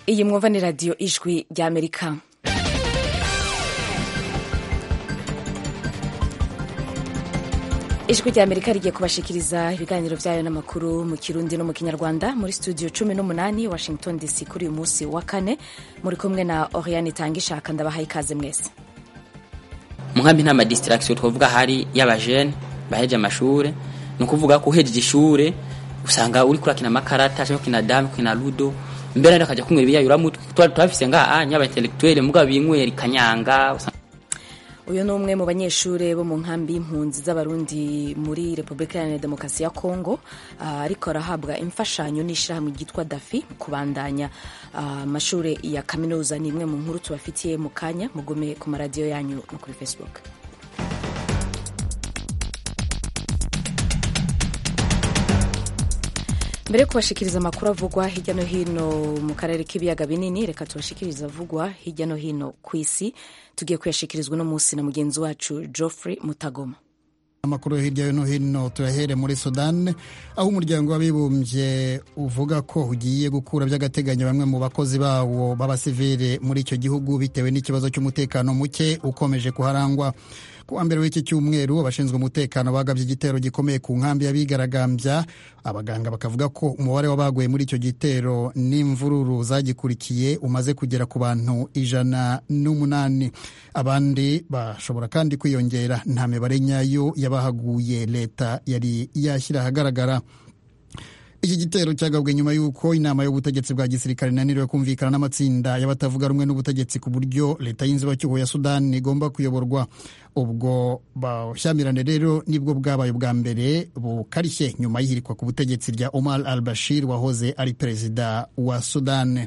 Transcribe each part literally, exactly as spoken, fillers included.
Iyi mwumva ni radiyo ijwi ry'Amerika. Ijwi ry'Amerika rigiye kubashikiriza ibiganiro vyayo n'amakuru mu Kirundi no mu Kinyarwanda muri studio cumi n'umunani Washington D C kuri uyu munsi wa kane. Muri kumwe na Oriane Tangishaka, ndabahaye ikaze mwese. Muhambi nta ma distraction twovuga hari y'abajene baheje amashure, no kuvuga ko uhejeje ishure usanga uri kurakina makarata cyangwa kina dame kina ludo, mbere ndakaja kumwe biya yuramutwe twari twafise nga anya aba intellectuel mugabo binywera kanyanga. Uyu ni umwe mu banyeshure bo mu nkambi y'impunzi z'abarundi muri Republika ya Demokarasi ya Kongo, ariko arahabwa imfashanyo n'ishirahamwe ryitwa Dafi kubandanya amashure ya kaminuza. Ni imwe mu nkuru tubafitiye mu kanya, mugume ku maradiyo yanyu no kuri Facebook. Mbere kubashikiriza amakuru avugwa hirya no hino mu karere k'ibiyaga binini, reka tubashikiriza avugwa hirya no hino ku isi. Tugiye kuyashikirizwa no munsi na mugenzi wacu Geoffrey Mutagoma. Amakuru hirya no hino turahere muri Sudan, aho umuryango w'abibumbye uvuga ko ugiye gukura by'agateganyo bamwe mu bakozi bawo b'abasivile muri icyo gihugu bitewe n'ikibazo cy'umutekano muke ukomeje kuharangwa. Ku wa mbere w'iki cyumweru abashinzwe umutekano bagabye igitero gikomeye ku nkambi y'abigaragambya. Abaganga bakavuga ko umubare w'abaguye muri icyo gitero n'imvururu zagikurikiye umaze kugera ku bantu ijana n'umunani. Abandi bashobora kandi kwiyongera. Nta mibare nyayo y'abahaguye leta yari yashyira ahagaragara. Iki gitero cyagabwe nyuma y'uko inama y'ubutegetsi bwa gisirikare inaniriwe kumvikana n'amatsinda y'abatavuga rumwe n'ubutegetsi ku buryo leta y'inzibacyuho ya Sudan igomba kuyoborwa. Ubwo bushyamirane rero nibwo bwabaye bwa mbere bukarishye nyuma y'ihirikwa ku butegetsi rya Omar al-Bashir wahoze ari perezida wa Sudan.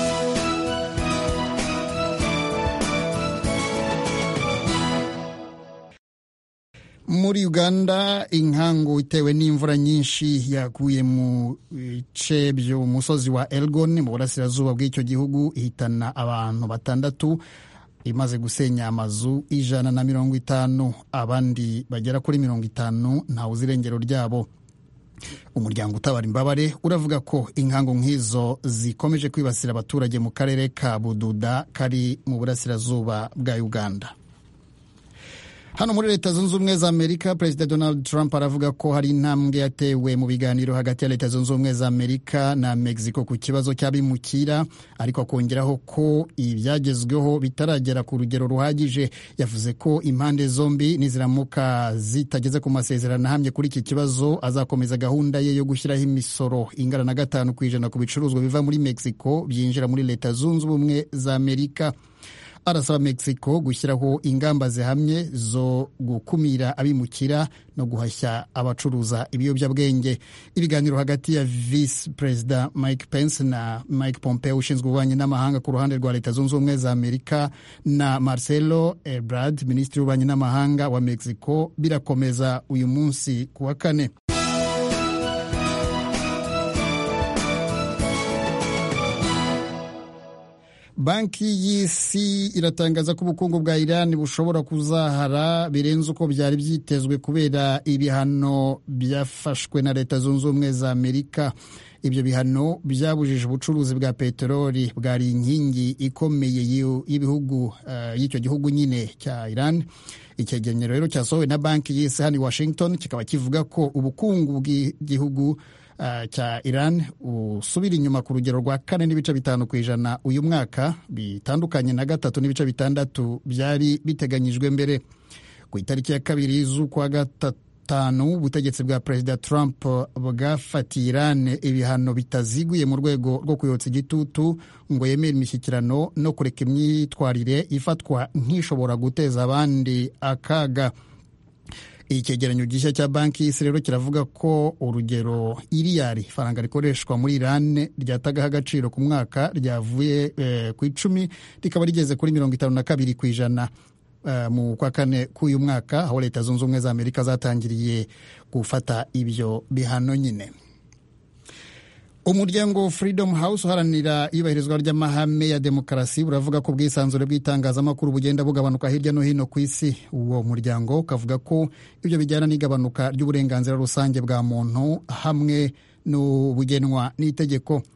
Muri Uganda, inkangu itewe n'imvura nyinshi yaguye mu bice byo musozi wa Elgon mu burasirazuba bw'icyo gihugu ihitana abantu batandatu, imaze gusenya amazu ijana na mirongo itanu. Abandi bagera kuri mirongo itanu ntawe uzi irengero ryabo. Umuryango utabara imbabare uravuga ko inkangu nk'izo zikomeje kwibasira abaturage mu karere ka Bududa kari mu burasirazuba bwa Uganda. Hano muri Leta Zunze Ubumwe za Amerika, Perezida Donald Trump aravuga ko hari intambwe yatewe mu biganiro hagati ya Leta Zunze Ubumwe za Amerika na Mexico ku kibazo cy'abimukira, ariko akongeraho ko ibyagezweho bitaragera ku rugero ruhagije. Yavuze ko impande zombi niziramuka zitageze ku masezerano ahamye kuri iki kibazo, azakomeza gahunda ye yo gushyiraho imisoro ingana na gatanu ku ijana ku bicuruzwa biva muri Mexico byinjira muri Leta Zunze Ubumwe za Amerika. Arasaba Mexico gushyiraho ingamba zihamye zo gukumira abimukira no guhashya abacuruza ibiyobyabwenge. Ibiganiro hagati ya Vice President Mike Pence na Mike Pompeo ushinzwe ububanyi n'amahanga ku ruhande rwa Leta Zunze Ubumwe za Amerika na Marcelo Ebrard, Minisitiri w'ububanyi n'amahanga wa Mexico, birakomeza uyu munsi ku wa kane. Banki y'Isi iratangaza ko ubukungu bwa Iran bushobora kuzahara birenze uko byari byitezwe kubera ibihano byafashwe na Leta Zunze Ubumwe za Amerika. Ibyo bihano byabujije ubucuruzi bwa peteroli, bwari inkingi ikomeye y'ibihugu uh, y'icyo gihugu nyine cya Iran. Icyegeranyo rero cyasohowe na Banki y'Isi hano i Washington kikaba kivuga ko ubukungu bw'igihugu Uh, cya Iran usubira inyuma ku rugero rwa kane n'ibice bitanu ku ijana uyu mwaka, bitandukanye na gatatu n'ibice bitandatu byari biteganyijwe mbere. Ku itariki ya kabiri z'ukwa gatanu, ubutegetsi bwa Perezida Trump bwafatiye Iran ibihano bitaziguye mu rwego rwo kuyotsa igitutu ngo yemere imishyikirano no kureka imyitwarire ifatwa nk'ishobora guteza abandi akaga. Icyegeranyo gishya cya Banki y'Isi rero kiravuga ko urugero iriyari faranga rikoreshwa muri Iran ryatagaho agaciro ku mwaka ryavuye eh, ku icumi rikaba rigeze kuri mirongo itanu na kabiri ku ijana uh, mu kwa kane k'uyu mwaka, aho Leta Zunze Ubumwe za Amerika zatangiriye gufata ibyo bihano nyine. Umuryango Freedom House uharanira iyubahirizwa ry'amahame ya demokarasi buravuga ko ubwisanzure bw'itangazamakuru bugenda bugabanuka hirya no hino ku isi. Uwo muryango ukavuga ko ibyo bijyana n'igabanuka ry'uburenganzira rusange bwa muntu hamwe n'ubugenwa n'itegeko.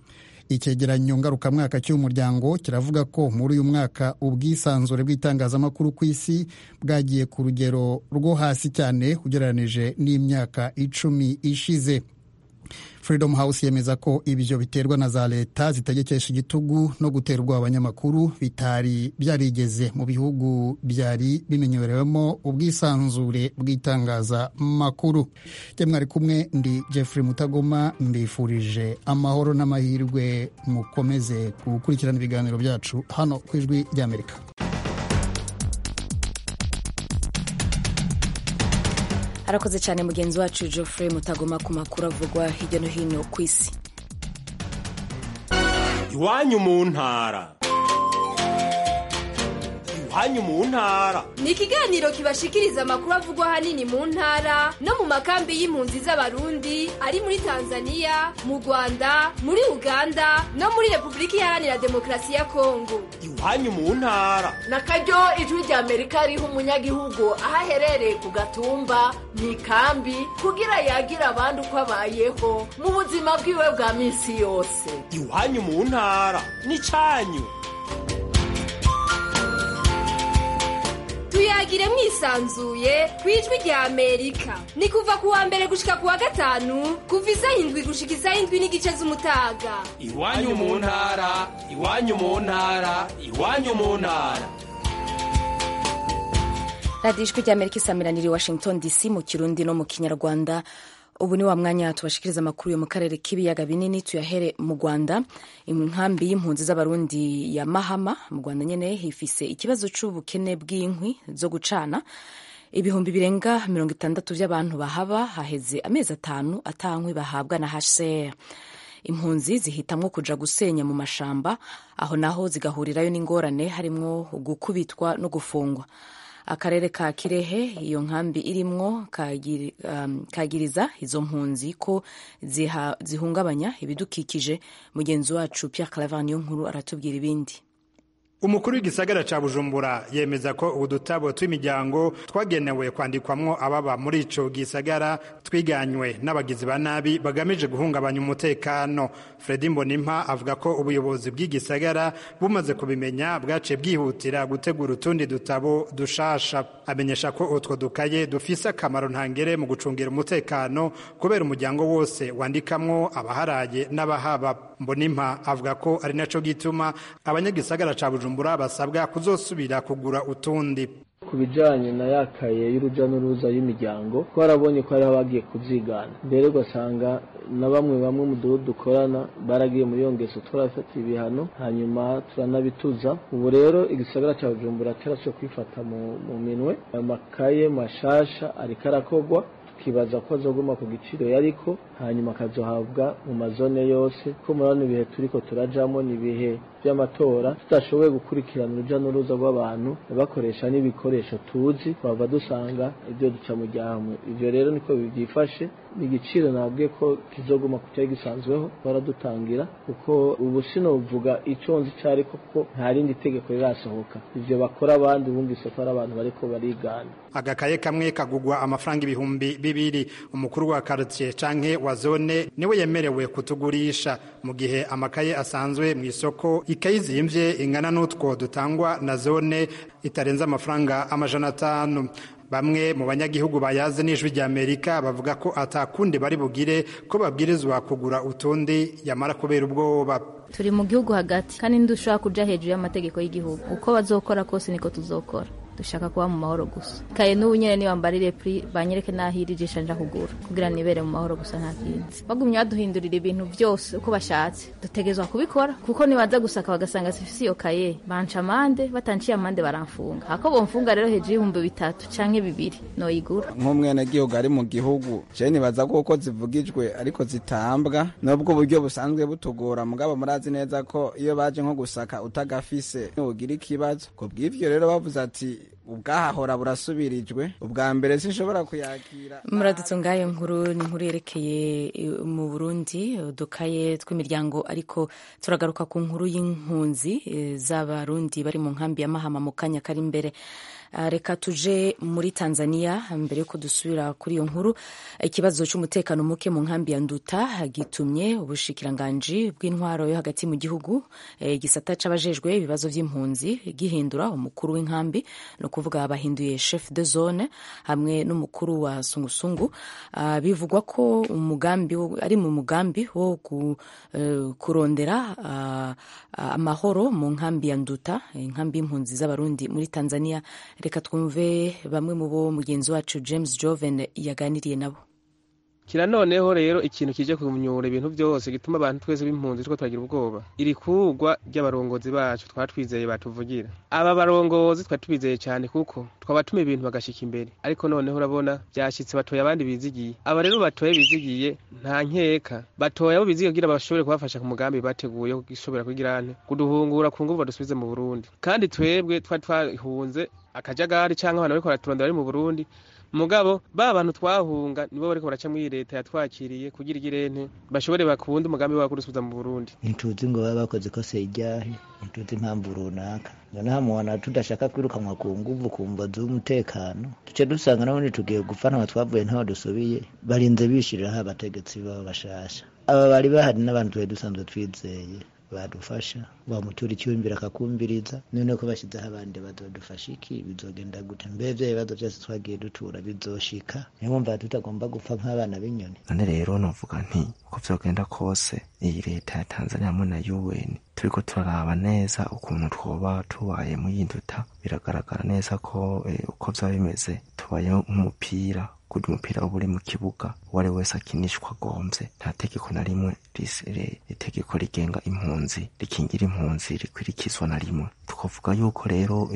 Icegeranyo ngarukamwaka cy'umuryango kiravuga ko muri uyu mwaka ubwisanzure bw'itangazamakuru ku isi bwagiye ku rugero rwo hasi cyane ugereranije n'imyaka icumi ishize. Freedom House yemeza ko ibyo biterwa na za leta zitegekesha igitugu no guterwa abanyamakuru bitari byarigeze mu bihugu byari bimenyewerewemo ubwisanzure bw'itangazamakuru. Je mwari kumwe ndi Jeffrey Mutagoma, mbifurije amahoro n'amahirwe, mukomeze gukurikirana ibiganiro byacu hano ku Ijwi ry'Amerika. Arakoze cyane mugenzi wacu Geoffrey Mutagoma ku makuru avugwa hirya no hino ku isi. Iwanyu mu ntara. Iwanyu mu ntara ni ikiganiro kibashikiriza amakuru avugwa hanini mu ntara no mu makambi y'impunzi z'abarundi ari muri Tanzania, mu Rwanda, muri Uganda no muri Republika Iharanira Demokarasi ya Kongo. Iwanyu mu ntara na karyo Ijwi ry'Amerika riha umunyagihugu aho aherereye ku gatumba mu ikambi kugira yagira abandi uko abayeho mu buzima bwiwe bwa minsi yose. Iwanyu mu ntara ni cyanyu. Tuyagire mwisanzuye ku Ijwi ry'Amerika. Ni kuva ku wa mbere gushika ku wa gatanu kuva isaha indwi gushika isaha indwi n'igice z'umutaga. Iwanyu mu ntara, iwanyu mu ntara, iwanyu mu ntara. Radio Ijwi ry'Amerika isamiraniye Washington D C mu Kirundi no mu Kinyarwanda. Ubu ni wa mwanya tubashikiriza amakuru yo mu karere k'ibiyaga binini. Tuyahere mu Rwanda. Inkambi y'impunzi z'abarundi ya Mahama mu Rwanda nyene hifise ikibazo c'ubukene bw'inkwi zo gucana. Ibihumbi birenga mirongo itandatu by'abantu bahaba haheze amezi atanu atankwi bahabwa na H C R. Impunzi zihitamwo kuja gusenya mu mashamba, aho naho zigahurirayo n'ingorane harimwo gukubitwa no gufungwa. Akarere ka Kirehe iyo nkambi irimwo kagiri, um, kagiriza izo mpunzi ko ziha, zihungabanya ibidukikije. Mugenzi wacu Pierre Claver Niyonkuru aratubwira ibindi. Umukuru w'igisagara ca Bujumbura yemeza ko udutabo tw'imiryango twagenewe kwandikwamwo ababa muri ico gisagara twiganywe n'abagizi ba nabi bagamije guhungabanya umutekano. Fredy Mbonimpa avuga ko ubuyobozi bw'igisagara bumaze kubimenya bwace bwihutira gutegura utundi dutabo dushasha. Amenyesha ko utwo dukaye dufise akamaro ntangere mu gucungira umutekano kubera umuryango wose wandikamwo abaharaye n'abahaba. Mbonimpa avuga ko ari naco gituma abanyagisagara ca Bujumbura basabwa kuzosubira kugura utundi. Ku bijanye na yakaye y'uruja n'uruza y'imiryango twarabonye ko ari abagiye kuvyigana, mbere ugasanga na bamwe bamwe mu duhugu dukorana baragiye muri iyo ngeso, turafata ibihano hanyuma turanabituza. Ubu rero igisagara ca Bujumbura cyarasho kwifata mu, mu minwe. Amakaye mashasha ariko arakogwa, kibaza ko azoguma ku giciro yariko hanyuma akazohabwa mu mazone yose. Ko murabona ibihe turiko turajamo ni ibihe by'amatora, tutashoboye gukurikirana uruja n'uruza rw'abantu bakoresha n'ibikoresho tuzi, twava dusanga ibyo duca mu gihamwe. Ivyo rero niko bivyifashe. Igiciro nabwiye ko kizoguma ku cyari gisanzweho baradutangira, kuko ubu sinovuga ico nzi cyari kuko nta rindi tegeko rirasohoka. Ivyo bakora abandi bumvise ko ari abantu bariko barigana. Agakaye kamwe kagugwa amafaranga ibihumbi bibiri. Umukuru wa quartier canke wa zone niwe yemerewe kutugurisha, mu gihe amakaye asanzwe mu isoko ikayi zimvye ingana n'utwo dutangwa na zone itarenza amafaranga amajana atanu. Bamwe mu banyagihugu bayaze n'Ijwi ry'Amerika bavuga ko atakundi bari bugire ko babwirizwa kugura utundi yamara kubera ubwoba. Turi mu gihugu hagati kandi ndushaka kuja hejuru y'amategeko y'igihugu. Uko bazokora kose niko tuzokora. Dushaka kuba mu mahoro gusa. Kaye n'ubu nyene ni wambarire pri banyereke nahirijisha nja kugura kugira nibere mu mahoro gusa nta kinzi. Bagumye baduhindurira ibintu byose uko bashatse. Dutegezwa kubikora kuko nibaza gusaka bagasanga sifisi iyo kaye banca amande, batanciye amande baramfunga. Hako bomfunga rero hejuru y'ibihumbi bitatu canke bibiri no yigura. Nk'umwene gihugu ari mu gihugu je nibaza ko uko zivugijwe ariko zitambwa nubwo uburyo busanzwe butugora, mugabo murazi neza ko iyo baje nko gusaka utagafise ugira ikibazo. Ko bw'ivyo rero bavuze ati ubwahahora burasubirijwe, ubwa mbere sinshobora kuyakira. Muradutse ngayo nkuru ni nkuru yerekeye mu Burundi dukaye tw'imiryango, ariko turagaruka ku nkuru y'impunzi z'abarundi bari mu nkambi ya Mahama mu kanya kari imbere. Uh, reka tuje muri Tanzania mbere yuko dusubira kuri iyo nkuru. Ikibazo cy'umutekano muke mu nkambi ya Nduta gitumye ubushikiranganji bw'intwaro yo hagati mu gihugu eh, gisata c'abajejwe ibibazo vy'impunzi gihindura umukuru w'inkambi, no kuvuga bahinduye chef de zone hamwe n'umukuru wa sungusungu. Uh, bivugwa ko umugambi ari mu mugambi wo ku, uh, kurondera uh, amahoro mu nkambi ya Nduta, inkambi y'impunzi z'abarundi muri Tanzania. Reka twumve bamwe mu bo mugenzi wacu James Joven yaganiriye nabo. Kira noneho rero ikintu kije kumnyura ibintu byose gituma abantu twese b'impunzi two twagira ubwoba iri kugwa ry'abarongozi bacu twatwizeye batuvugira. Aba barongozi twatubizeye cyane kuko twabatuma ibintu bagashika imbere, ariko noneho urabona byashitse batoye abandi bizigiye. Aba rero batoye bizigiye nta nkeka batoye abo bizigiye kugira bashobore kubafasha ku mugambi bateguye gishobora kugirane kuduhungura ku nguvu badusubize mu Burundi. Kandi twebwe twa twahunze akajagari canke abantu bariko baraturondera ari mu Burundi, mugabo ba bantu twahunga nibo bariko baraca muri leta yatwakiriye kugira igirente bashobore bakunda umugambi wa kurusubiza mu Burundi. Nituzi ngo baba bakoze ko se ijyahe, nituzi impamvu runaka. Noneho mubona tudashaka kwirukanwa ku nguvu ku mbazo z'umutekano, tuce dusanga nabo tugiye gufana abatwavuye ntaho dusubiye barinze bishiriraho abategetsi babo bashasha. Aba bari bahari n'abantu twe dusanzwe twizeye badufasha bamutura icyumvira akakumviriza, none ko bashyizeho abandi bazodufasha iki bizogenda gute? Mbevye ibibazo byose twagiye dutura bizoshika, niyo mpamvu tutagomba gupfa nk'abana b'inyoni. None rero novuga nti uko vyogenda kose iyi leta ya Tanzania hamwe na U N turiko turaraba neza ukuntu twoba tubaye mu Nduta. Biragaragara neza ko eh, uko vyaba bimeze tubaye nk'umupira kuri umupira uri mu kibuga wari wese akinishwa gomvye, nta tegeko na rimwe risere itegeko rigenga impunzi rikingira impunzi rikwirikizwa na rimwe. Tukavuga yuko rero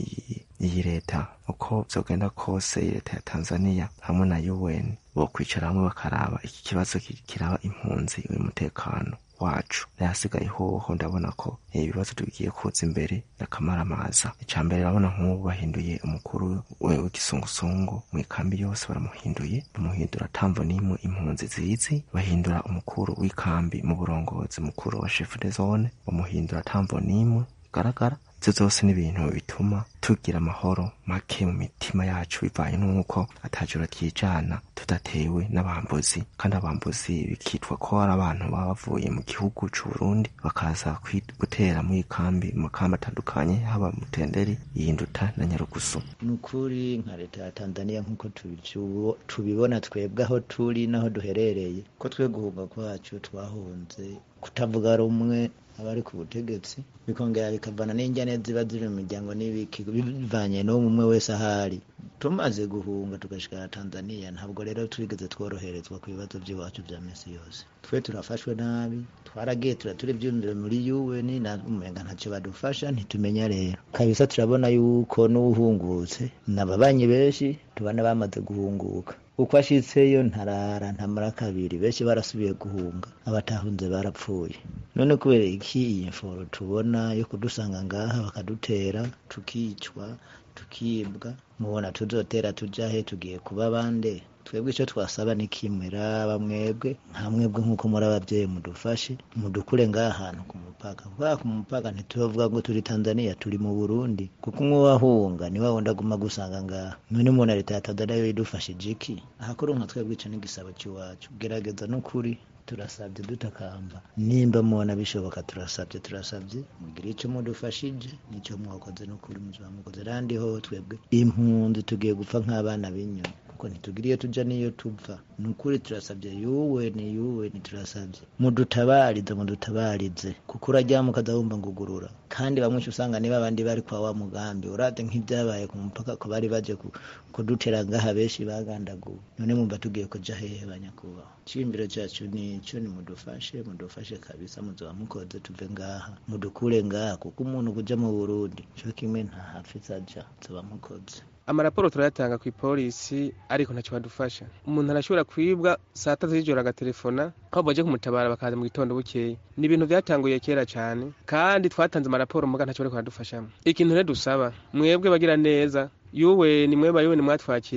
iyi leta uko vyogenda kose leta ya Tanzania hamwe na U N bo kwicara hamwe bakaraba iki kibazo kiraba impunzi y'umutekano wacu. Nasigaye hoho ndabona ko ibibazo tugiye kuza imbere n'akamaramaza. Icambere urabona nk'ubu bahinduye umukuru w'igisungusungu mu ikambi yose, baramuhinduye bamuhindura tamvo nimwe impunzi zizi, bahindura umukuru w'ikambi mu burongozi mukuru wa chef de zone bamuhindura tamvo nimwe. Garagara zose n'ibintu bituma tugira amahoro make mu mitima yacu bivanye n'uko atajura kijana tudatewe n'abambuzi, kandi abambuzi bikitwa ko ari abantu bavuye mu gihugu c'u Burundi bakaza gutera mu ikambi mu kamba atandukanye haba Mutenderi, Nduta na Nyarugusu. Nukuri nka leta ya Tanzania nkuko tubibona twebwe aho turi naho duherereye ko twe guhunga kwacu twahunze kutavuga rumwe abari ku butegetsi, bikongera bikavana n'injyane ziba ziri mu miryango n'ibiki bivanye no umwe wese ahari. Tumaze guhunga tugashika Tanzania ntabwo rero turigeze tworoherezwa ku bibazo by'iwacu bya mesi yose. Twe turafashwe nabi, twaragiye turaturi byumvira muri U N na umenga ntacyo badufasha ntitumenya rero. Kabisa turabona yuko n'uhungutse n'ababanyi benshi tubana bamaze guhunguka. Uko ashitseyo ntarara ntamara kabiri benshi barasubiye guhunga, abatahunze barapfuye. None kubera iki iyi mforo tubona yo kudusanga ngaha bakadutera tukicwa tukibwa, mubona tuzotera tujahe tugiye kuba bande? Twebwe icyo twasaba ni kimwera bamwebwe nka mwebwe nkuko muri abavyeyi mudufashe mudukure ngaha ahantu ku mupaka. Kwa ku mupaka ntituvuga ngo turi Tanzania turi mu Burundi, kuko umwe wahunga ni wawunda guma gusanga ngaha. None mu leta ya Tanzania yo idufashije iki? Ahakuru nka twebwe ico n'igisabo cy'iwacu, gerageza no kuri turasabye dutakamba, nimba mubona bishoboka turasabye turasabye mugira icyo mudufashije nicyo mwakoze no kuri muzaba mukoze. Randi ho twebwe impunzi tugiye gupfa nk'abana b'inyoni kuko ntitugiriye tuja niyo tupfa. Nukuri turasabye yuwe ni yuwe ni turasabye mudutabarize mudutabarize kuko urajya mukadahumba ngugurura. Kandi bamwe usanga niba abandi bari kwa wa mugambi urate nk'ibyabaye ku mupaka ko bari baje kudutera ngaha benshi bagandaguwe. None mumba tugiye kuja hehe banyakuba? Cimbiro cyacu ni cyo ni mudufashe mudufashe kabisa muzoba mukoze tuve ngaha mudukure ngaha kuko umuntu kuja mu Burundi cyo kimwe nta hafisa aja zoba mukoze. Amaraporo turayatanga ku ipolisi ariko ntacyo badufasha. Umuntu arashobora kwibwa saa tatu z'ijoro agatelefona aho baje kumutabara bakaza mu gitondo bukeye. Ni ibintu byatanguye kera cyane kandi twatanze amaraporo muga ntacyo bariko badufashamo. Ikintu rero dusaba mwebwe bagira neza yuwe ni mweba yuwe ni mwatwakiriye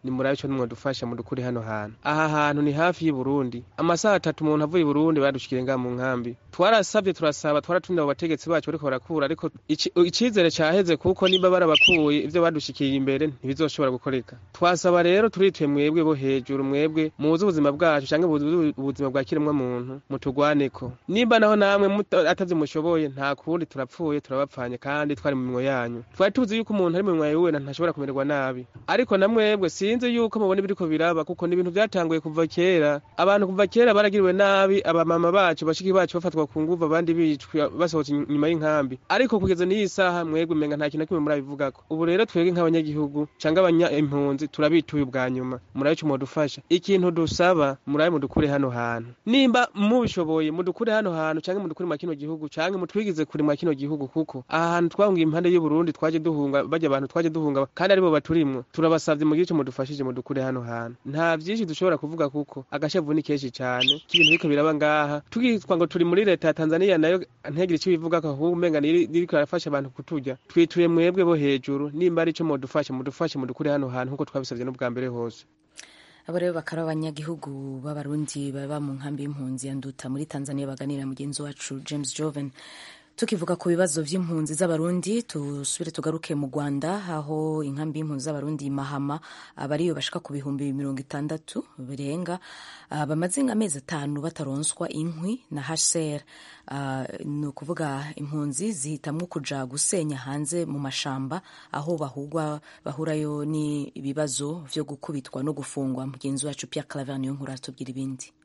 ni murabe ico nimwe dufasha mu dukuri hano hantu. Aha hantu ni hafi y'u Burundi, amasaha atatu umuntu avuye i Burundi badushikire nga mu nkambi. Twarasabye turasaba twaratumye abo bategetsi bacu bariko barakura, ariko icizere caheze kuko niba barabakuye ivyo badushikiye imbere ntibizoshobora gukoreka. Twasaba rero turituye mwebwe bo hejuru, mwebwe muzi ubuzima bwacu canke ubuzima bwa kiremwa muntu mutugwaneko. Niba naho namwe atavye mushoboye nta kundi turapfuye turabapfanye kandi twari mu minwe yanyu. Twari tuzi yuko umuntu ari mu minwe yawe ntashobora kumererwa nabi, ariko namwebwe sinzi yuko mubona ibiriko biraba kuko ni ibintu vyatanguye kuva kera. Abantu kuva kera baragiriwe nabi, abamama bacu bashiki bacu bafatwa ku nguvu, abandi bicwa basohotse inyuma y'inkambi, ariko kugeza n'iyi saha mwebwe menga nta kintu kimwe murabivugako. Ubu rero twebwe nk'abanyagihugu canke abanya impunzi turabituye ubwa nyuma, murabe ico modufasha. Ikintu dusaba murabe mudukure hano hantu, nimba mubishoboye mudukure hano hantu canke mudukure mu kino gihugu canke mutwigize kuri mu kino gihugu, kuko aha hantu twahungiye impande y'u Burundi twaje duhunga, baje abantu twaje duhunga kandi aribo baturimwo. Turabasavye mu gice mudufashije mudukure hano hantu. Nta vyinshi dushobora kuvuga kuko agashavu ni kenshi cyane k'ibintu biko biraba ngaha, tugitwa ngo turi muri leta ya Tanzania nayo ntegire icyo bivuga ko ahubwo umenga niriko arafasha abantu kuturya. Twituye mwebwe bo hejuru, nimba ari ico modufasha mudufashe mudukure hano hantu nkuko twabisavye n'ubwa mbere hose. Abo rero bakara abanyagihugu b'abarundi baba mu nkambi y'impunzi ya Nduta muri Tanzania baganira mugenzi wacu James Joven. Tukivuga ku bibazo vy'impunzi z'abarundi, tusubire tugaruke mu Rwanda aho inkambi y'impunzi z'abarundi Mahama abariyo bashika ku bihumbi mirongo itandatu birenga uh, bamaze amezi atanu bataronswa inkwi na H C R. Uh, ni ukuvuga impunzi zihitamwo kuja gusenya hanze mu mashamba aho bahugwa bahurayo ni ibibazo vyo gukubitwa no gufungwa. Mugenzi wacu Pierre Claver niyo nkuru atubwira ibindi.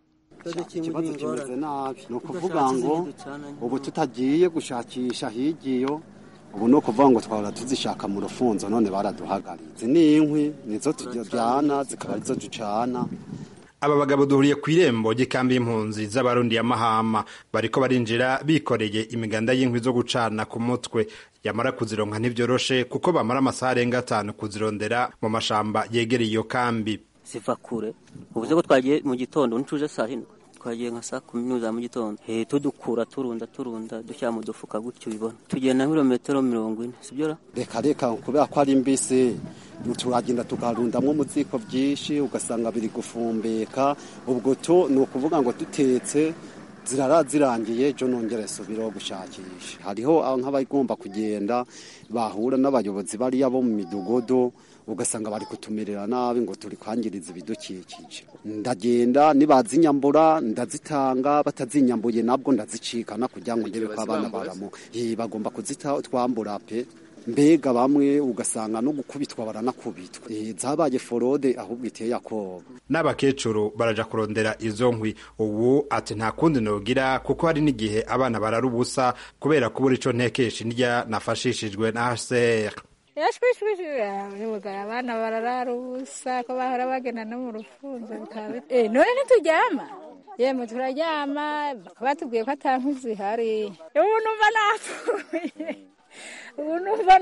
Ikibazo kimeze nabi, ni ukuvuga ngo ubu tutagiye gushakisha higiyo, ubu ni ukuvuga ngo twahora tuzishaka mu rufunzo none baraduhagaritse. Ni inkwi nizo turyana zikaba arizo ducana. Aba bagabo duhuriye ku irembo ry'ikambi y'impunzi z'abarundi ya Mahama, bariko barinjira bikoreye imiganda y'inkwi zo gucana ku mutwe. Yamara kuzironka ntivyoroshe kuko bamara amasaha arenga atanu kuzirondera mu mashamba yegereye iyo kambi. Siva kure ubuze ko twagiye mu gitondo ntuje saa hino, twagiye nka saa kumi za mu gitondo, eh tudukura turunda turunda dushyira mu dufuka gutyo bibona tugenda kilometero mirongo ine sibyo. Reka reka kubera ko ari mbisi turagenda tukarundamwo mu ziko byinshi ugasanga biri gufumbeka. Ubwo to ni ukuvuga ngo dutetse zirara zirangiye jo nongere subiro gushakisha. Hariho nk'abagomba kugenda bahura n'abayobozi bari yabo mu midugodo, ugasanga bari kutumerera nabi ngo turi kwangiriza ibidukikije. Ndagenda nibazinyambura ndazitanga, batazinyambuye nabwo ndazicikana kugira ngo ndebe ko abana baramo bagomba kuzita twambura pe. Mbega bamwe ugasanga no gukubitwa baranakubitwa. E, zabaye forode ahubwo iteye akoba. N'abakecuru baraja kurondera izo nkwi. Ubu ati nta kundi nogira kuko hari n'igihe abana bararubusa kubera kubura ico ntekesha indya nafashishijwe na H C R. Yashwishwishwe nimugara abana barararubusa ko bahora bagenda no mu rufunzo bikabe. Eh none ntitujyama. Yemwe turaryama batubwiye ko atankwi zihari. Ubu numva napfuye. Ubu numva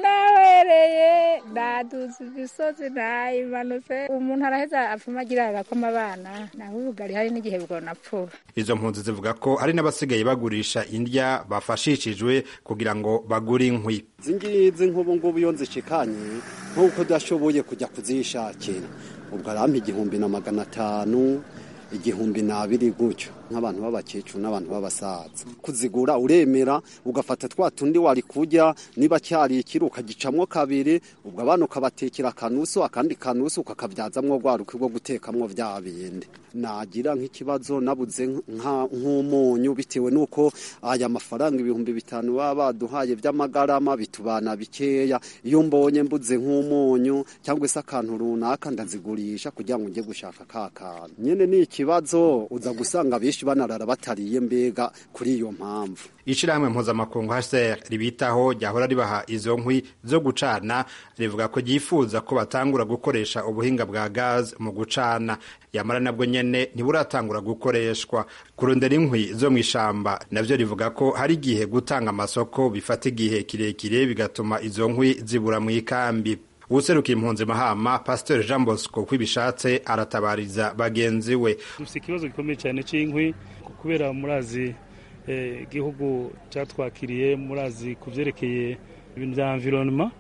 nawereye ndaduze ibisozi ntayimanutse. Umuntu araheza apfuma agira agakoma abana naho ubugari hari n'igihe bwo napfuba. Izo mpunzi zivuga ko hari n'abasigaye bagurisha indya bafashishijwe kugira ngo bagure inkwi. Zingize nk'ubu ngubu iyo nzishikanye nk'uko dashoboye kujya kuzishakira, ubwo arampa igihumbi na magana atanu igihumbi n'abiri gutyo nk'abantu b'abakecuru n'abantu b'abasaza. Kuzigura uremera ugafata twa tundi wari kujya, niba cyari ikiruka gicamwo kabiri, ubwo abantu kabatekera kanusu akandi kanusu ukakabyazamwo gwaruka rwo gutekamwo vya bindi. Nagira nk'ikibazo nabuze nk'umunyu bitewe nuko aya mafaranga ibihumbi bitanu baba baduhaye by'amagarama bitubana bikeya. Iyo mbonye mbuze nk'umunyu cyangwa se akantu runaka ndazigurisha kugira ngo nje gushaka kakana. Nyene ni ikibazo uza gusanga bishi banarara batariye mbega kuri iyo mpamvu. Ishirahamwe mpuzamakungu H C R ribitaho ryahora ribaha izo nkwi zo gucana rivuga ko ryifuza ko batangura gukoresha ubuhinga bwa gaz mu gucana. Yamara nabwo nyene ntiburatangura gukoreshwa. Kurondera inkwi zo mw'ishamba navyo rivuga ko hari igihe gutanga amasoko bifata igihe kirekire bigatuma izo nkwi zibura mu ikambi. Userukiye impunzi Mahama Pasteur Jean Bosco kwibishatse aratabariza bagenzi we. Dufite ikibazo gikomeye cyane c'inkwi kubera murazi igihugu eh, cyatwakiriye murazi kuvyerekeye ibintu bya environnement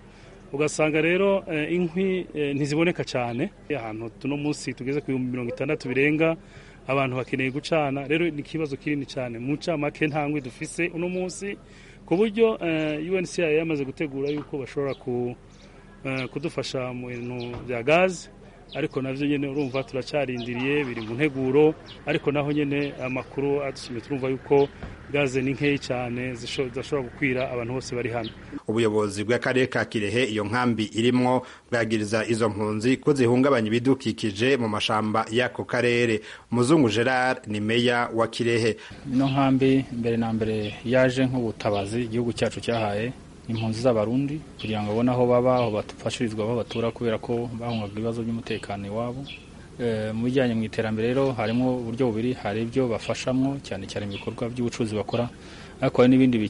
ugasanga rero eh, inkwi eh, ntiziboneka cyane ahantu tuno munsi tugeze ku mirongo itandatu birenga abantu bakeneye gucana rero ni kibazo kinini cyane mu camake nta nkwi dufise uno munsi ku buryo uh, U N C R yamaze gutegura yuko bashobora ku, uh, kudufasha mu bintu bya gazi ariko navyo nyene urumva turacarindiriye biri mu nteguro ariko naho nyene amakuru atushimye turumva yuko gaze ni nkeyi cyane zishobora gukwira abantu bose bari hano. Ubuyobozi bw'akarere ka Kirehe iyo nkambi irimwo bwagiriza izo mpunzi ko zihungabanya ibidukikije mu mashamba y'ako karere. Muzungu Gerard ni meya wa Kirehe. Ino nkambi mbere na mbere yaje nk'ubutabazi igihugu cyacu cyahaye impunzi z'abarundi kugira ngo babone aho baba aho batufashirizwa aho batura kubera ko bahungaga ibibazo by'umutekano iwabo. E, mu bijyanye mu iterambere rero harimo uburyo bubiri, hari ibyo bafashamwo cyane cyane mu bikorwa by'ubucuruzi bakora ariko hari n'ibindi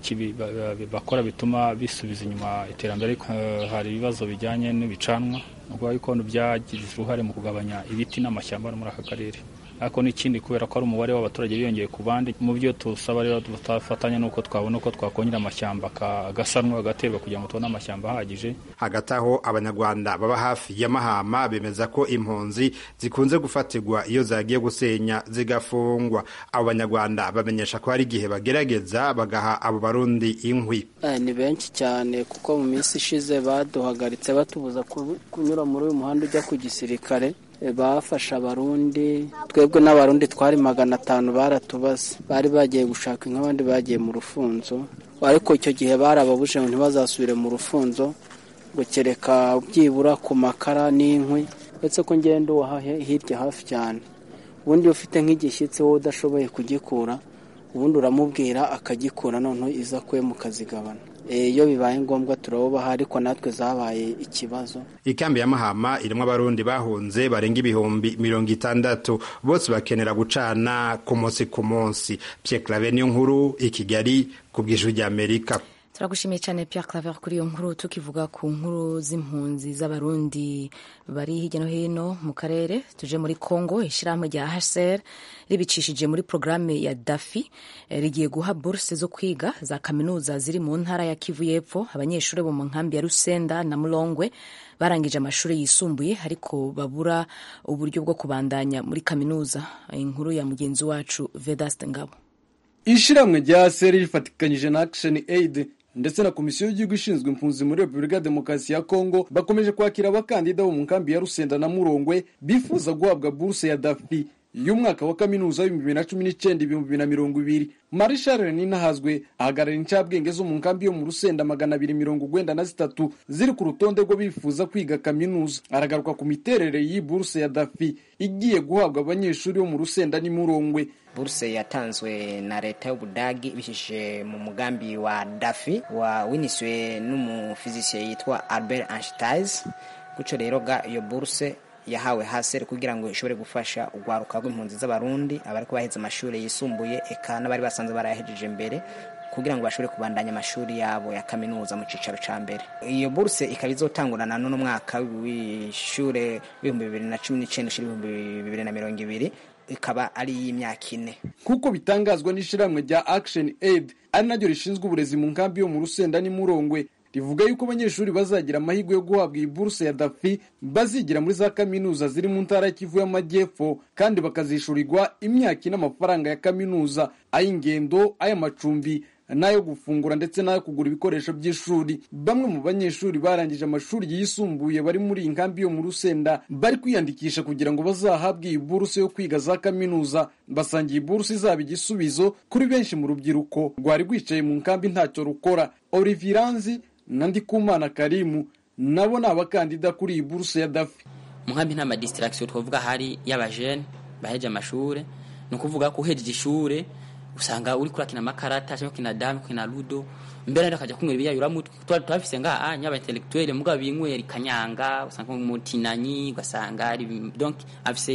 bakora bituma bisubiza inyuma iterambere. E, hari ibibazo bijyanye n'ibicanwa ubwo yuko byagize uruhare mu kugabanya ibiti n'amashyamba muri aka karere ariko n'ikindi kubera ko ari umubare w'abaturage biyongeye ku bandi mu byo tusaba rero tutafatanya nuko twabona uko twakongera amashyamba agasanwa agaterwa kugira ngo tubone amashyamba ahagije. Hagati aho abanyarwanda baba hafi ya Mahama bemeza ko impunzi zikunze gufatirwa iyo zagiye gusenya zigafungwa. Abo banyarwanda bamenyesha ko hari igihe bagerageza bagaha abo barundi inkwi. Eh, ni benshi cyane kuko mu minsi ishize baduhagaritse batubuza kunyura muri uyu muhanda ujya ku gisirikare. Bafasha abarundi twebwe n'abarundi twari magana atanu baratubaze bari bagiye gushaka nk'abandi bagiye mu rufunzo ariko icyo gihe barababuje ngo ntibazasubire mu rufunzo ngo kereka byibura ku makara n'inkwi ndetse ko ngende wahahe hirya hafi cyane ubundi ufite nk'igishyitsi wowe udashoboye kugikura ubundi uramubwira akagikura none iza kwe mukazigabana. Iyo bibaye ngombwa turabaha ariko natwe zabaye ikibazo. Ikambi ya Mahama irimo abarundi bahunze barenga ibihumbi mirongo itandatu bose bakenera gucana ku munsi ku munsi. Pierre Claver niyo nkuru i Kigali ku bw'ijwi rya Amerika. Turagushimiye cyane Pierre Claver kuri iyo nkuru tukivuga ku nkuru z'impunzi z'abarundi bari hirya no hino mu karere. Tuje muri Congo, ishyirahamwe rya H C R ribicishije muri programme ya Dafi rigiye guha bourse zo kwiga za kaminuza ziri mu ntara ya Kivu y'Epfo abanyeshuri bo mu nkambi ya Rusenda na Mulongwe barangije amashuri yisumbuye ariko babura uburyo bwo kubandanya muri kaminuza. Inkuru ya mugenzi wacu Vedaste Ngabo. Ishyirahamwe rya H C R rifatikanyije na Action Aid ndetse na komisiyo y'igihugu ishinzwe impunzi muri Repubulika ya Demokarasi ya Kongo bakomeje kwakira abakandida bo mu nkambi ya Rusenda na Murongwe bifuza guhabwa bourse ya Dafi y'umwaka wa kaminuza y'ibihumbi bibiri na cumi n'icyenda ibihumbi bibiri na mirongo ibiri. Marie Charles Ninahazwe ahagarara incabwenge zo mu nkambi yo mu Rusenda magana abiri mirongo urwenda na zitatu ziri ku rutonde rwo bifuza kwiga kaminuza. Aragaruka ku miterere y'iyi bourse ya Dafi igiye guhabwa abanyeshuri bo mu Rusenda ni Murongwe. Bourse yatanzwe na leta y'Ubudagi bishije mu mugambi wa Dafi wa winiswe n'umufizisiye yitwa Albert Einstein. Guco rero ga iyo bourse yahawe hasere kugira ngo ishobore gufasha ugwaruka rw'impunzi z'abarundi abari ko baheze amashuri yisumbuye eka n'abari basanze barahejeje mbere kugira ngo bashobore kubandanya amashuri yabo ya kaminuza mu cicaro ca mbere. Iyo bourse ikaba izotangurana no mwaka w'ishure w'ibihumbi bibiri na cumi n'icyenda ibihumbi bibiri na mirongo ibiri ikaba ari y'imyaka ine. Kuko bitangazwa n'ishiramwe rya Action Aid ari naryo rishinzwe uburezi mu nkambi yo mu Rusenda ni Murongwe rivuga yuko abanyeshuri bazagira amahirwe yo guhabwa iyi bourse ya Dafi bazigira muri za kaminuza ziri mu ntara ya Kivu y'Amajyepfo kandi bakazishurirwa imyaka n'amafaranga ya kaminuza ay'ingendo ay'amacumbi nayo gufungura ndetse nayo kugura ibikoresho by'ishuri. Bamwe mu banyeshuri barangije amashuri yisumbuye bari muri inkambi yo mu Rusenda bari kwiyandikisha kugira ngo bazahabwe iyi bourse yo kwiga za kaminuza. Basangiye bourse izaba igisubizo kuri benshi mu rubyiruko rwari rwicaye mu nkambi ntacyo rukora. Olivier Ranzi na Ndikumana Karimu nabo ni abakandida kuri iyi bourse ya Dafi. Mu nkambi nta ma distraction twavuga hari y'abajene baheje amashuri no kuvuga ko uhejeje ishure usanga uri kurakina amakarata cyangwa kina dame kina ludo mbere ndakaja kumwe biya yuramutwe twafise nga ah nyaba intellectuel mugabo binywera kanyanga usanga mu mutinanyi ugasanga ari donc afise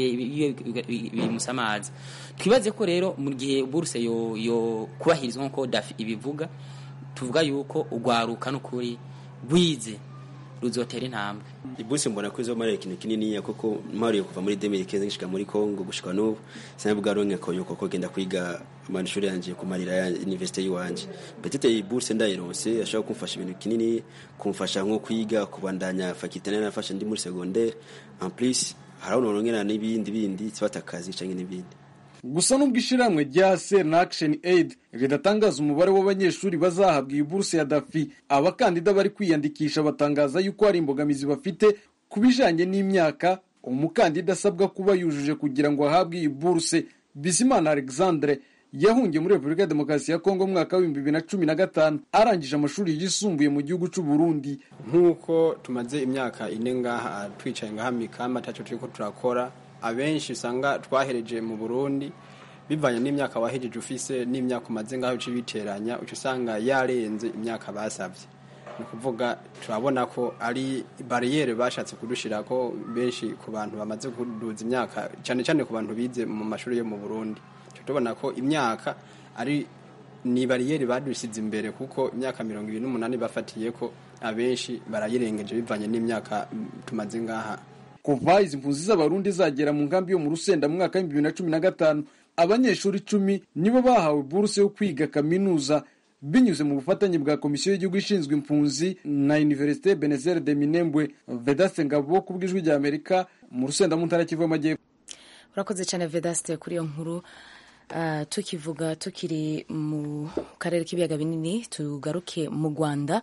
bimusamaza. Twibaze ko rero mu gihe bourse yo yo kubahirizwa nko Dafi ibivuga tuvuga yuko ugwaruka no kuri bwize ruzotera intambwe. Ibusi mbona ko izomara ikintu kinini kuko mpariye kuva muri deux mille quinze ngishika muri Kongo gushika n'ubu sinabwa ronke ko yuko ko genda kwiga amashuri yanje kumarira ya université yiwanje. Petite ibusi ndayironse ashaka kumfasha ibintu kinini, kumfasha nko kwiga kubandanya faculté nafasha ndi muri secondaire en plus haraho norongera n'ibindi bindi tsibata akazi canke n'ibindi. Gusa nubwo ishiramwe rya Ser na Action Aid ridatangaza umubare w'abanyeshuri bazahabwa iyi buruse ya Dafi, abakandida bari kwiyandikisha batangaza yuko hari imbogamizi bafite kubijanye n'imyaka umukandida asabwa kuba yujuje kugira ngo ahabwe iyi buruse. Bizimana Alexandre yahungiye muri Republika ya Demokarasi ya Kongo mu mwaka wa bibiri na cumi na gatanu arangije amashuri yisumbuye mu gihugu cy'u Burundi. Nkuko tumaze imyaka ine ngaha twicaye ngaha mikama tacho turiko turakora, abenshi usanga twahereje mu Burundi bivanye n'imyaka wahejeje ufise n'imyaka umaze ngaho cibiteranya ucu usanga yarenze imyaka basavye. Ni kuvuga turabona ko ari barriere bashatse kudushirako benshi ku bantu bamaze kuduza imyaka, cyane cyane ku bantu bize mu mashuri yo mu Burundi. Tubona ko imyaka ari ni barriere badusize imbere kuko imyaka mirongo ibiri n'umunani bafatiye ko abenshi barayirengeje bivanye n'imyaka tumaze ngaha. Kuva izi mpunzi z'abarundi zagera mu nkambi yo mu Rusenda mu mwaka wa bibiri na cumi na gatanu, abanyeshuri icumi nibo bahawe buruse yo kwiga kaminuza binyuze mu bufatanye bwa Komisiyo y'Igihugu ishinzwe impunzi na Université Ebenezer de Minembwe. Vedaste Ngabo ku bw'ijwi rya Amerika mu Rusenda mu ntara Kivu y'Amajyepfo. Urakoze cyane Vedaste kuri iyo nkuru. Uh, tukivuga tukiri mu karere k'ibiyaga binini tugaruke mu Rwanda,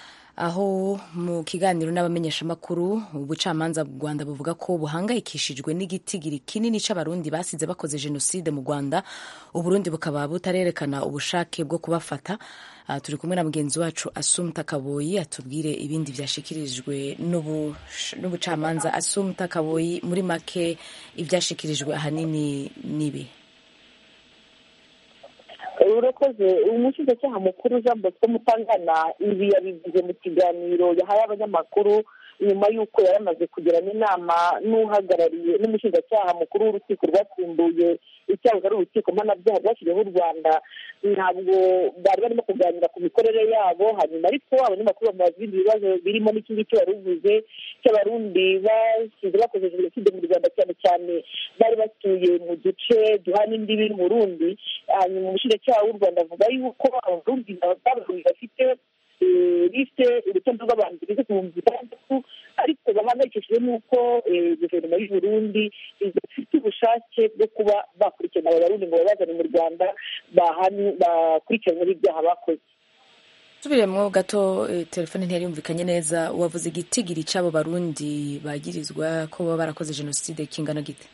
aho mu kiganiro n'abamenyesha makuru ubucamanza bw'u Rwanda buvuga ko buhangayikishijwe n'igitigiri kinini c'abarundi basize bakoze genocide mu Rwanda, uburundi bukaba butarerekana ubushake bwo kubafata. Uh, turi kumwe na mugenzi wacu Assumpta Kaboyi atubwire ibindi vyashikirijwe n'ubucamanza. Assumpta Kaboyi, muri make ivyashikirijwe ahanini nibi? Urakoze. Umushinjacyaha mukuru Jean Bosco Mutangana ibi yabivuze mu kiganiro yahaye abanyamakuru nyuma y'uko yaramaze kugirana inama n'uhagarariye n'umushinjacyaha mukuru w'urukiko rwasimbuye icyahoze ari urukiko mpanabyaha rwashyiriweho u Rwanda. Ntabwo bari barimo kuganira ku mikorere yabo, hanyuma ariko abanyamakuru bamubaza ibindi bibazo birimo n'iki ngiki wari uvuze cy'abarundi basize bakoze jenoside mu Rwanda, cyane cyane bari batuye mu duce duhana imbibi n'Uburundi. Hanyuma umushinjacyaha w'u Rwanda avuga yuko abarundi bafite liste urutonde rw'abantu bigeze ku bihumbi bitandatu, ariko bahangayikishijwe n'uko guverinoma y'u Burundi idafite ubushake bwo kuba bakurikirana aba barundi ngo babazane mu Rwanda bakurikiranwe n'ibyaha bakoze. Tubiremwo gato, telefone ntiyari yumvikanye neza. Wavuze igitigiri c'abo barundi bagirizwa ko baba barakoze genocide kingana gite?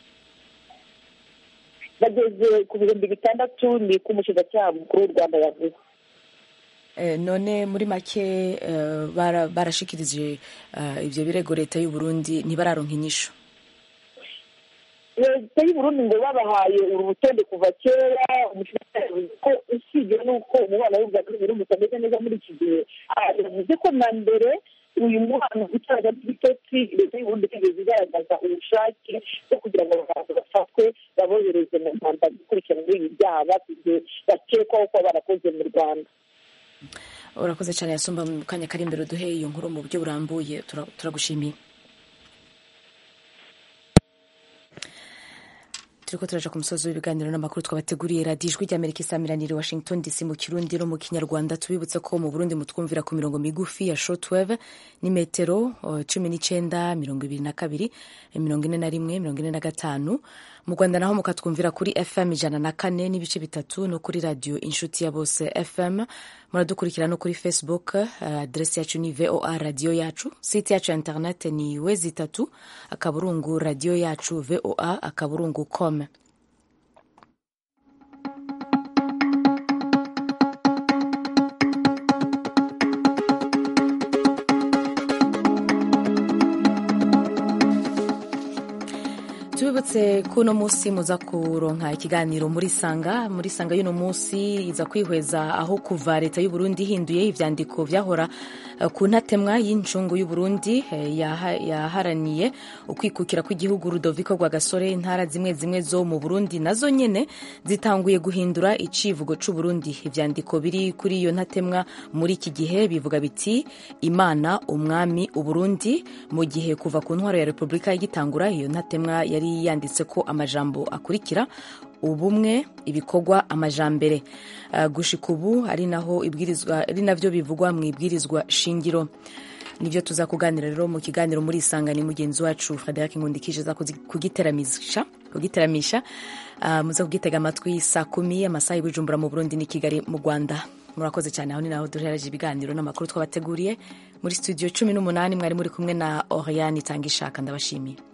Bageze ku bihumbi bitandatu ni ku mushinjacyaha mukuru w'u Rwanda yavuze. None muri make barashikirije ivyo birego leta y'u Burundi ntibararonka inyishu? Leta y'u Burundi ngo babahaye uru rutonde kuva kera. Umushinjacyaha ko usibye n'uko umubano w'u Rwanda n'Uburundi utameze neza muri iki gihe, yavuze ko na mbere uyu mubano utaraga by'itotsi leta y'u Burundi itigeze igaragaza ubushake bwo kugira ngo abantu bafatwe babohereze mu Rwanda gukurikirana ibi byaha basize bakekwaho kuba barakoze mu Rwanda. Urakoze cyane Yasumba, mu kanya kari imbere duhe iyo nkuru mu buryo burambuye. Turagushimiye. turiko turaja ku musozi w'ibiganiro n'amakuru twabateguriye. radiyo ijwi ry'Amerika isamiranire Washington D C mu Kirundi no mu Kinyarwanda. Tubibutse ko mu Burundi mutwumvira ku mirongo migufi ya shortwave ni metero cumi n'icenda mirongo ibiri na kabiri mirongo ine na rimwe mirongo ine na gatanu. Mu Rwanda naho mukatwumvira kuri F M ijana na kane n'ibice bitatu no kuri radio Inshuti ya Bose F M. Muradukurikira no kuri Facebook, adresi yacu ni V O A radio yacu, site yacu ya internet ni wezi itatu akaburungu radio yacu V O A akaburungu com. tubibutse ko uno munsi muza kuronka ikiganiro muri sanga muri sanga y'uno munsi iza kwihweza aho kuva leta y'u Burundi ihinduye ivyandiko vyahora ku ntatemwa y'incungu y'u Burundi yaharaniye ukwikukira kw'igihugu Rudoviko Rwagasore. Intara zimwe zimwe zo mu Burundi nazo nyene zitanguye guhindura icivugo c'u Burundi. Ivyandiko biri kuri iyo ntatemwa muri iki gihe bivuga biti Imana umwami u Burundi, mu gihe kuva ku ntwaro ya Republika y'igitangura iyo ntatemwa yari yanditse ko amajambo akurikira: ubumwe, ibikorwa, amajambere. Uh, gushika ubu ari naho ibwirizwa ari navyo bivugwa mu ibwirizwa shingiro. Nivyo tuza kuganira rero mu kiganiro muri isangani mugenzi wacu Frederic Nkundikije za kugiteramisha kugiteramisha uh, muza kugitega amatwi saa kumi amasaha y'Ibujumbura mu Burundi ni Kigali mu Rwanda. Murakoze cyane. Aho ni naho duhereje ibiganiro n'amakuru twabateguriye muri studio cumi n'umunani. Mwari muri kumwe na Oriane Tangishaka. Ndabashimiye.